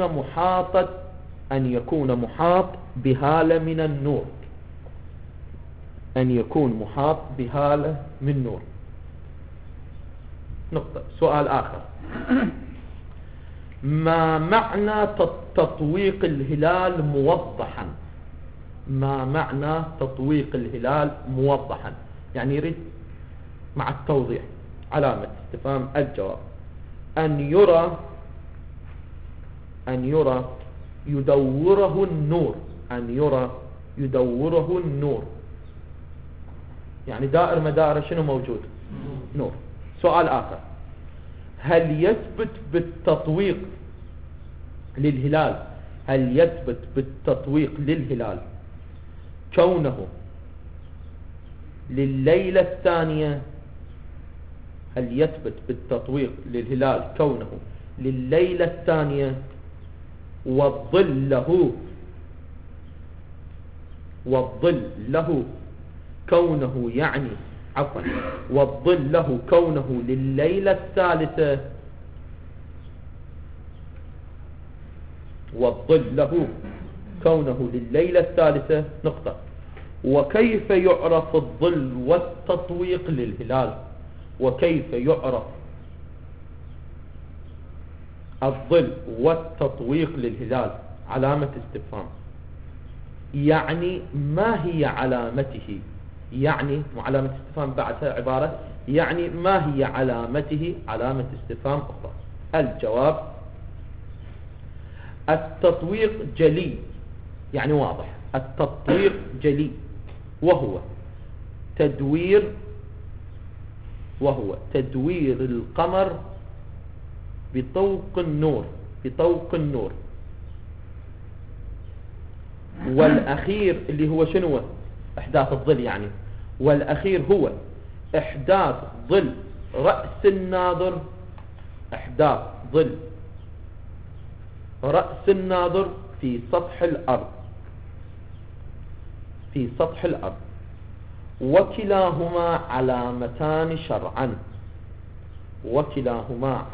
يكون محاط بهالة من النور، أن يكون محاط بهالة من نور. نقطة. سؤال آخر، ما معنى تطويق الهلال موضحا؟ ما معنى تطويق الهلال موضحا؟ يعني يريد مع التوضيح. علامة استفهام. الجواب أن يرى يدوره النور، أن يرى يدوره النور، يعني دائر مدار شنو موجود؟ نور. سؤال آخر، هل يثبت بالتطويق للهلال، هل يثبت بالتطويق للهلال كونه لليلة الثانية؟ هل يثبت بالتطويق للهلال كونه لليلة الثانية والظل له كونه يعني والظل له كونه لليلة الثالثة، والظل له كونه لليلة الثالثة. نقطة. وكيف يعرف الظل والتطويق للهلال؟ وكيف يعرف الظل والتطويق للهلال؟ علامة استفهام. يعني ما هي علامته؟ يعني علامة استفهام بعدها عبارة يعني ما هي علامته؟ علامة استفهام أخرى. الجواب التطويق جلي، يعني واضح. التطويق جلي وهو تدوير القمر بطوق النور. والأخير اللي هو شنو؟ إحداث الظل يعني. والأخير هو إحداث ظل رأس الناظر، إحداث ظل رأس الناظر في سطح الأرض. وكلاهما علامتان شرعا. وكلاهما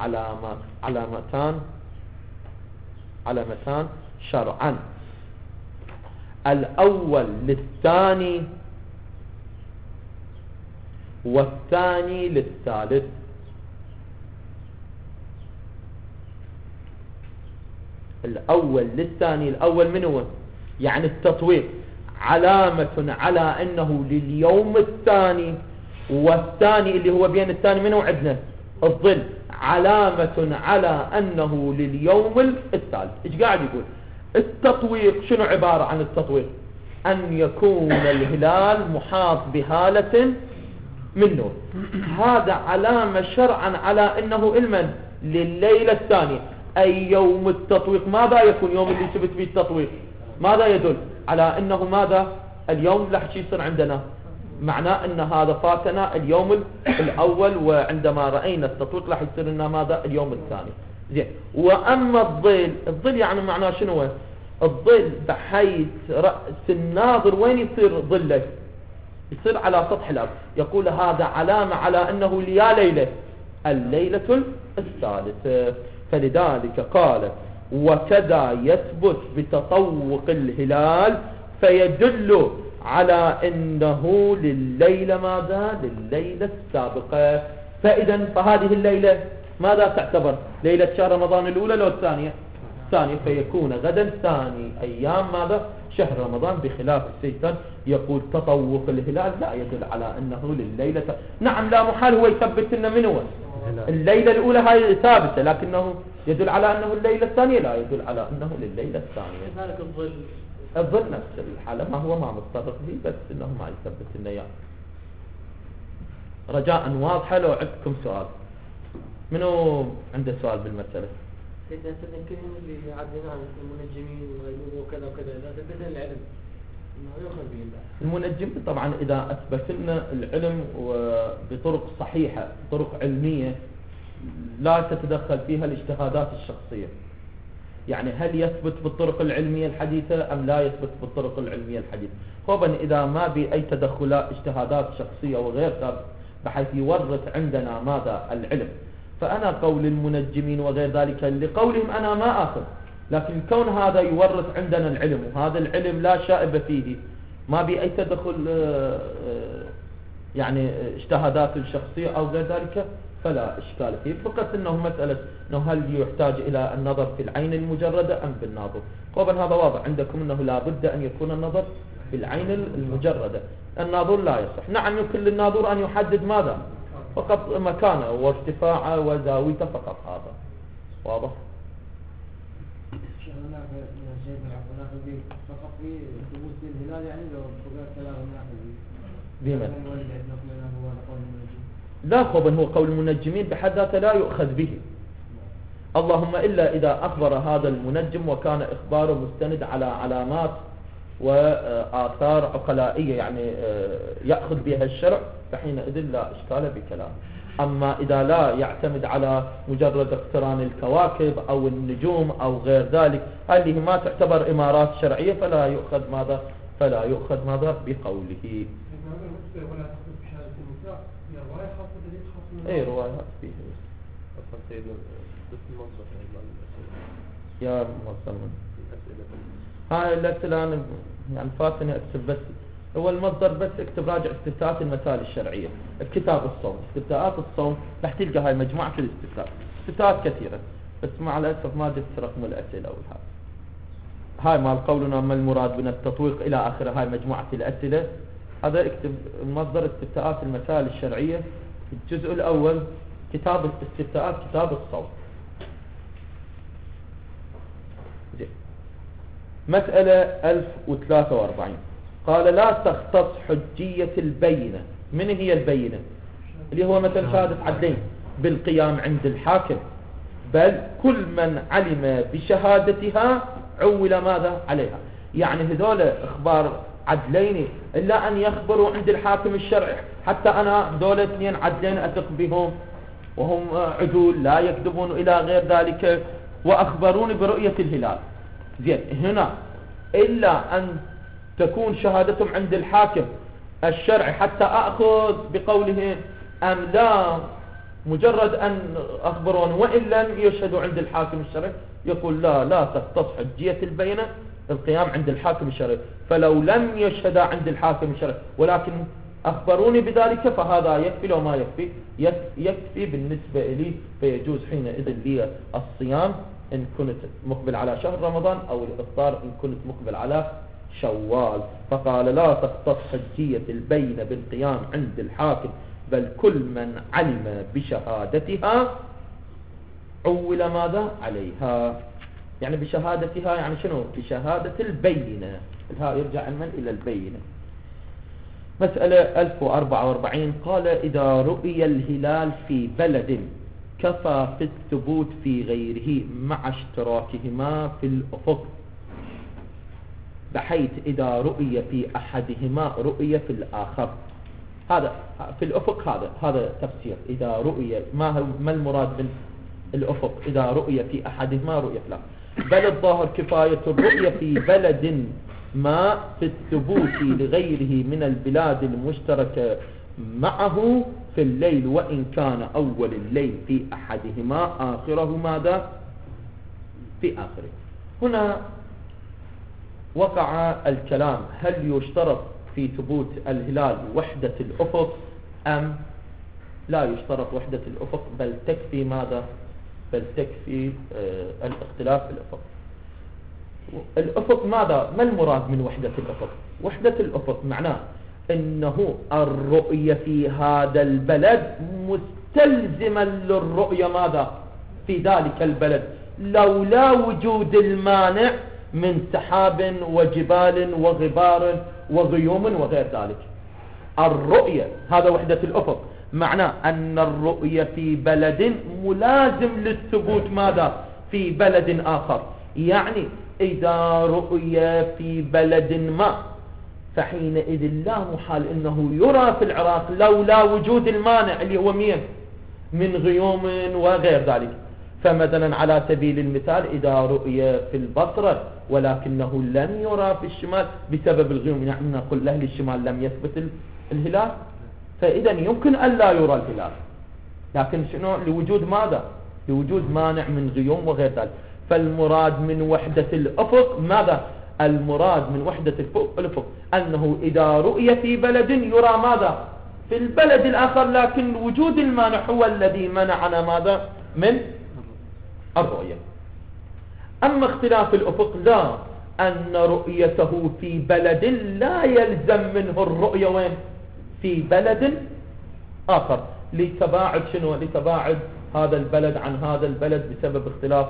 علامتان شرعا. الأول للثاني والثاني للثالث. الأول للثاني. الأول من هو؟ يعني التطويق علامة على أنه لليوم الثاني، والثاني اللي هو بين الثاني منه عندنا الظل علامة على أنه لليوم الثالث. إيش قاعد يقول؟ التطويق شنو عبارة عن التطويق؟ أن يكون الهلال محاط بهالة من نور. هذا علامة شرعا على أنه المن لليلة الثانية. أي يوم التطويق ماذا يكون؟ يوم اللي ثبت فيه التطويق ماذا يدل؟ على أنه ماذا؟ اليوم راح يصير عندنا معناه أن هذا فاتنا اليوم الأول، وعندما رأينا التطويق راح يصير لنا ماذا اليوم الثاني. زين. وأما الظل يعني معناه شنو هو؟ الظل بحيث رأس الناظر وين يصير ظله؟ يصير على سطح الأرض. يقول هذا علامة على أنه يا ليلة الليلة الثالثة. فلذلك قال وكذا يثبت بتطوق الهلال فيدل على أنه لليلة ماذا؟ لليلة السابقة. فإذا فهذه الليلة ماذا تعتبر؟ ليلة شهر رمضان الأولى لو الثانية؟ الثانية. فيكون غدا ثاني أيام ماذا؟ شهر رمضان. بخلاف السيستان يقول تطوق الهلال لا يدل على أنه لليلة. نعم لا محال هو يثبت لنا من هو الليلة الأولى هاي ثابتة، لكنه يدل على أنه الليلة الثانية لا يدل على أنه لليلة الثانية. كذلك الظل نفس الحالة، ما هو ما متطرق به، بس أنه ما يثبت لنا إياه. رجاء واضحة. لو عندكم سؤال، منو عنده سؤال بالمسألة؟ سيدنا كلهم اللي عدنا عن المنجمين والغيبوبة وكذا وكذا، إذا ثبتنا العلم إنه يؤخذ به الله. المنجم طبعا إذا أثبت لنا العلم بطرق صحيحة، طرق علمية لا تتدخل فيها الاجتهادات الشخصية. يعني هل يثبت بالطرق العلمية الحديثة أم لا يثبت بالطرق العلمية الحديثة؟ طبعا إذا ما بأي تدخلات اجتهادات شخصية وغير ثابت بحيث يورث عندنا ماذا؟ العلم. فأنا قول المنجمين وغير ذلك لقولهم أنا ما آخذ، لكن كون هذا يورث عندنا العلم، وهذا العلم لا شائب فيه، ما بأي تدخل يعني اجتهادات الشخصية أو غير ذلك، فلا إشكال فيه. فقط أنه مسألة أنه هل يحتاج إلى النظر في العين المجردة أم بالناظر. طبعا هذا واضح عندكم أنه لا بد أن يكون النظر في العين المجردة. الناظر لا يصح. نعم يمكن للناظر أن يحدد ماذا؟ فقط مكانه وارتفاعه وزاويته فقط. هذا واضح. فقط في ثبوت الهلال، يعني لو بقى كلام بمن؟ لا طبعا هو قول المنجمين بحد ذاته لا يؤخذ به، اللهم إلا إذا أخبر هذا المنجم وكان إخباره مستند على علامات وآثار عقلائية يعني يأخذ بها الشرع، فحينئذ لا إشكال بكلام. أما إذا لا يعتمد على مجرد اقتران الكواكب أو النجوم أو غير ذلك، هذه ما تعتبر إمارات شرعية، فلا يؤخذ ماذا؟ فلا يؤخذ ماذا؟ بقوله. اي روايات فيه يا مصمم. هاي الأسئلة أنا يعني فاتني أكتب، بس هو المصدر بس اكتب راجع استفتاءات المسائل الشرعية، الكتاب الصوم، استفتاءات الصوم راح تلقى هاي مجموعة في الاستفتاء، استفتاءات كثيرة، بس مع الأسف ما جبت رقم الأسئلة والهاي. هاي مال قولنا ما المراد من التطويق إلى آخره، هاي مجموعة الأسئلة. هذا اكتب المصدر استفتاءات المسائل الشرعية في الجزء الأول، كتاب الاستفتاءات، كتاب الصوم. مسألة 1043 قال لا تختص حجية البينة. من هي البينة؟ اللي هو مثل شهادة عدلين بالقيام عند الحاكم، بل كل من علم بشهادتها عول ماذا عليها. يعني هذول اخبار عدلين الا ان يخبروا عند الحاكم الشرعي، حتى انا هذول اثنين عدلين اثق بهم وهم عدول لا يكذبون الى غير ذلك، واخبروني برؤية الهلال. زين، هنا الا ان تكون شهادتهم عند الحاكم الشرعي حتى اخذ بقولهم، ام لا مجرد ان اخبرون وان لم يشهدوا عند الحاكم الشرعي. يقول لا تختص حجية البينة القيام عند الحاكم الشرعي، فلو لم يشهدا عند الحاكم الشرعي ولكن أخبروني بذلك فهذا يكفي. لو ما يكفي يكفي بالنسبة لي، فيجوز حينئذ لي الصيام إن كنت مقبل على شهر رمضان، أو الإفطار إن كنت مقبل على شوال. فقال لا تختص حجية البينة بالقيام عند الحاكم، بل كل من علم بشهادتها عول ماذا عليها. يعني بشهادتها يعني شنو؟ بشهادة البينة، الهاء يرجع علما إلى البينة. مسألة 1044 قال إذا رؤي الهلال في بلد كفى في الثبوت في غيره مع اشتراكهما في الأفق، بحيث إذا رؤي في أحدهما رؤي في الآخر. هذا في الأفق، هذا تفسير. إذا رؤية ما المراد من الأفق؟ إذا رؤية في أحدهما رؤية لا، بل الظاهر كفاية الرؤية في بلد ما في الثبوت لغيره من البلاد المشتركة معه في الليل، وإن كان أول الليل في أحدهما آخره ماذا؟ في آخره. هنا وقع الكلام، هل يشترط في ثبوت الهلال وحدة الأفق أم لا يشترط وحدة الأفق، بل تكفي ماذا؟ بل تكفي الاختلاف في الأفق. الأفق ماذا؟ ما المراد من وحدة الأفق؟ وحدة الأفق معناه أنه الرؤية في هذا البلد مستلزما للرؤية ماذا؟ في ذلك البلد، لولا وجود المانع من سحاب وجبال وغبار وغيوم وغير ذلك. الرؤية هذا وحدة الأفق، معناه أن الرؤية في بلد ملازم للثبوت ماذا؟ في بلد آخر. يعني إذا رؤية في بلد ما فحينئذ لا محال أنه يرى في العراق لولا وجود المانع اللي هو مين؟ من غيوم وغير ذلك. فمثلا على سبيل المثال إذا رؤية في البصرة ولكنه لم يرى في الشمال بسبب الغيوم، يعني نقول لأهل الشمال لم يثبت الهلال، فإذا يمكن أن لا يرى الهلال، لكن شنو؟ لوجود ماذا؟ لوجود مانع من غيوم وغير ذلك. فالمراد من وحدة الأفق ماذا؟ المراد من وحدة الأفق أنه إذا رؤية في بلد يرى ماذا؟ في البلد الآخر، لكن وجود المانع هو الذي منعنا ماذا؟ من الرؤية. أما اختلاف الأفق لا، أن رؤيته في بلد لا يلزم منه الرؤية وين؟ في بلد آخر، لتباعد شنو؟ لتباعد هذا البلد عن هذا البلد بسبب اختلاف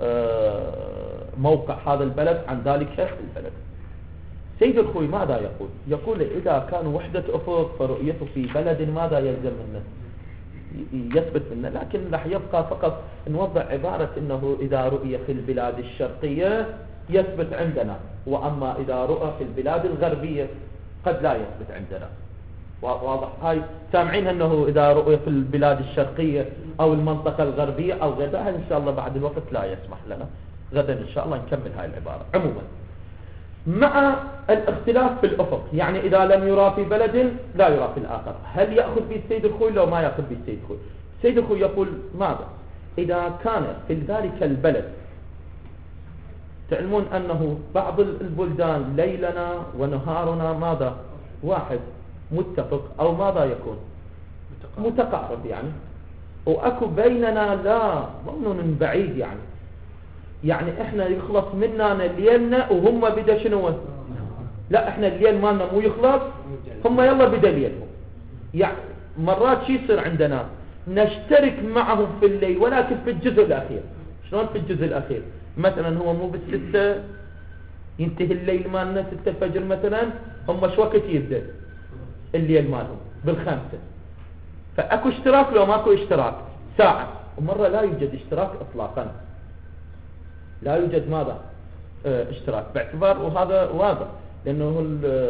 موقع هذا البلد عن ذلك البلد. سيد الخوي ماذا يقول؟ يقول إذا كان وحدة أفق فرؤيته في بلد ماذا يلزم منه؟ يثبت منه، لكن راح يبقى فقط نوضع عبارة أنه إذا رؤية في البلاد الشرقية يثبت عندنا، وأما إذا رؤى في البلاد الغربية قد لا يثبت عندنا. واضح؟ هاي سامعين أنه إذا رؤية في البلاد الشرقية أو المنطقة الغربية أو غيرها، إن شاء الله بعد الوقت لا يسمح لنا، غدا إن شاء الله نكمل هاي العبارة. عموما مع الاختلاف في الأفق، يعني إذا لم يرى في بلد لا يرى في الآخر، هل يأخذ به السيد الخوي لو ما يأخذ به السيد الخوي؟ السيد الخوي يقول ماذا؟ إذا كان في ذلك البلد، تعلمون أنه بعض البلدان ليلنا ونهارنا ماذا؟ واحد، متفق أو ماذا يكون؟ متقارب يعني، وأكو بيننا لا ظن بعيد، يعني إحنا يخلص مننا ليلنا وهم بدا شنو؟ لا إحنا الليل مالنا مو يخلص، هم يلا بدا ليلهم. يعني مرات شي يصير عندنا نشترك معهم في الليل ولكن في الجزء الأخير. شلون في الجزء الأخير؟ مثلا هو مو بالستة ينتهي الليل مالنا 6 الفجر مثلا، هم شو وقت يبدأ الليل مالهم؟ بالخمسة. فأكو اشتراك لو ماكو اشتراك ساعة، ومرة لا يوجد اشتراك إطلاقا، لا يوجد ماذا؟ اشتراك، باعتبار وهذا واضح لأنه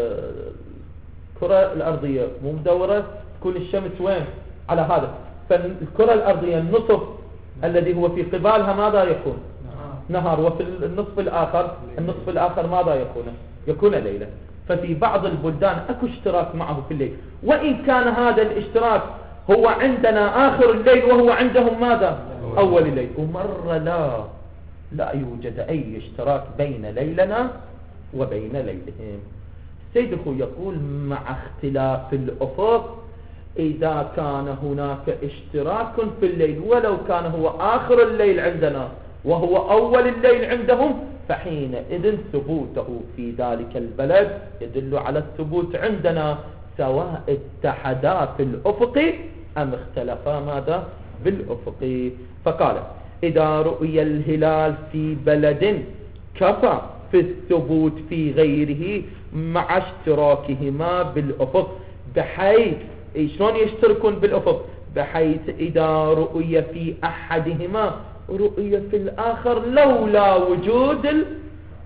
الكرة الأرضية مو مدورة، تكون الشمس وين؟ على هذا، فالكرة الأرضية النصف الذي هو في قبالها ماذا يكون؟ نهار، وفي النصف الآخر ماذا يكون ليلة. ففي بعض البلدان اكو اشتراك معه في الليل، وإن كان هذا الاشتراك هو عندنا آخر الليل وهو عندهم ماذا؟ أول الليل. ومرة لا يوجد أي اشتراك بين ليلنا وبين ليلهم. السيد أخو يقول مع اختلاف الأفق، إذا كان هناك اشتراك في الليل ولو كان هو آخر الليل عندنا وهو أول الليل عندهم، فحينئذ ثبوته في ذلك البلد يدل على الثبوت عندنا، سواء اتحدا في الأفق أم اختلفا ماذا؟ بالأفق. فقال إذا رؤي الهلال في بلد كفى في الثبوت في غيره مع اشتراكهما بالأفق، بحيث شلون يشتركون بالأفق؟ بحيث إذا رؤي في أحدهما رؤية في الآخر لولا وجود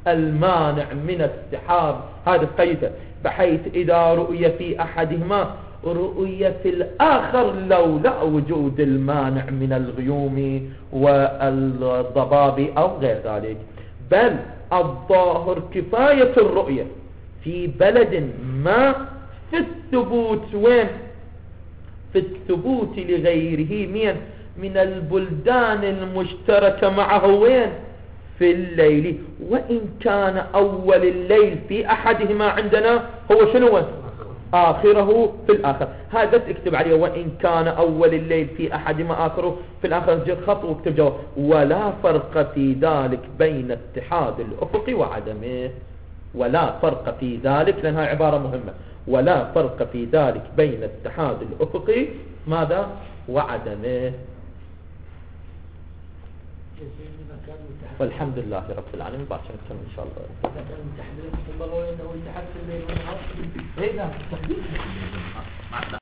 المانع من السحاب. هذا قيده، بحيث إذا رؤي في أحدهما رؤية الآخر لولا وجود المانع من الغيوم والضباب أو غير ذلك، بل الظاهر كفاية الرؤية في بلد ما في الثبوت. وين؟ في الثبوت لغيره من البلدان المشتركة معه. وين؟ في الليل، وإن كان أول الليل في أحدهما عندنا هو شنو؟ آخره في الآخر. هذا اكتب عليه وإن كان أول الليل في أحدهما آخره في الآخر، جد خط واكتب جواب. ولا فرق في ذلك بين اتحاد الأفق وعدمه. ولا فرق في ذلك، لأنها عبارة مهمة. ولا فرق في ذلك بين اتحاد الأفق ماذا؟ وعدمه. والحمد لله رب العالمين. باكر نكمل إن شاء الله. إذا كان تحديد الله وإنه التحد في الليل والنهار. إيه لا